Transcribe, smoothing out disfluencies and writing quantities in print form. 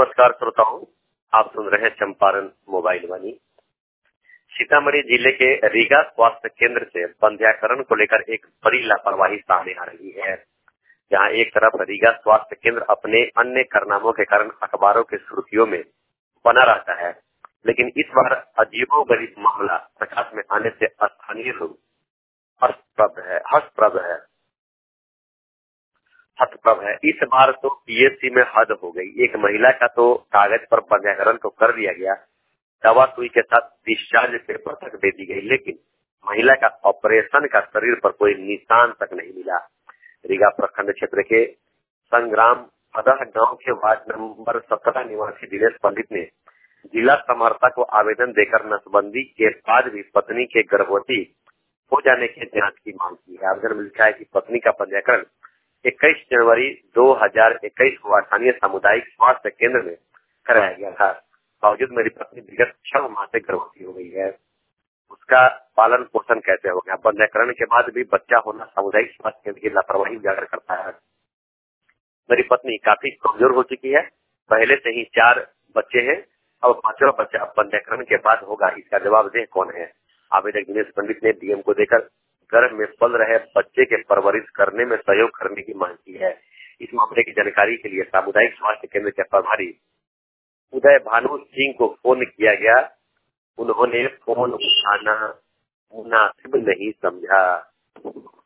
नमस्कार श्रोताओं, आप सुन रहे हैं चंपारण मोबाइल वाणी। सीतामढ़ी जिले के रीगा स्वास्थ्य केंद्र से बंध्याकरण को लेकर एक बड़ी लापरवाही सामने आ रही है। जहां एक तरफ रीगा स्वास्थ्य केंद्र अपने अन्य कारनामों के कारण अखबारों की सुर्खियों में बना रहता है, लेकिन इस बार अजीबोगरीब मामला प्रकाश में आने से स्थानीय लोग हतप्रभ है। इस बार तो पीएचसी में हद हो गई। एक महिला का तो कागज पर बंध्याकरण तो कर दिया गया, दवा सुई के साथ डिस्चार्ज पेपर तक दे दी गई, लेकिन महिला का ऑपरेशन का शरीर पर कोई निशान तक नहीं मिला। रीगा प्रखंड क्षेत्र के संग्राम फदह गांव के वार्ड नंबर 17 निवासी दिनेश पंडित ने जिला समर्था को आवेदन देकर नसबंदी के बाद भी पत्नी के गर्भवती हो जाने की जांच की मांग की है। आवेदन में लिखा है कि पत्नी का पंजीकरण 21 जनवरी 2021 को स्थानीय सामुदायिक स्वास्थ्य केंद्र में कराया गया था। बावजूद मेरी पत्नी विगत 6 माह से गर्भवती हो गई है। उसका पालन पोषण कैसे हो गया? पंजीकरण के बाद भी बच्चा होना सामुदायिक स्वास्थ्य केंद्र की लापरवाही उजागर करता है। मेरी पत्नी काफी कमजोर हो चुकी है, पहले से ही 4 बच्चे हैं, अब 5वां बच्चा पंजीकरण के बाद होगा। इसका जवाबदेह कौन है? आवेदक दिनेश पंडित ने डीएम को देकर गर्भ में पल रहे बच्चे के परवरिश करने में सहयोग करने की मांग की है। इस मामले की जानकारी के लिए सामुदायिक स्वास्थ्य केंद्र के प्रभारी उदय भानु सिंह को फोन किया गया। उन्होंने फोन उठाना मुनासिब नहीं समझा।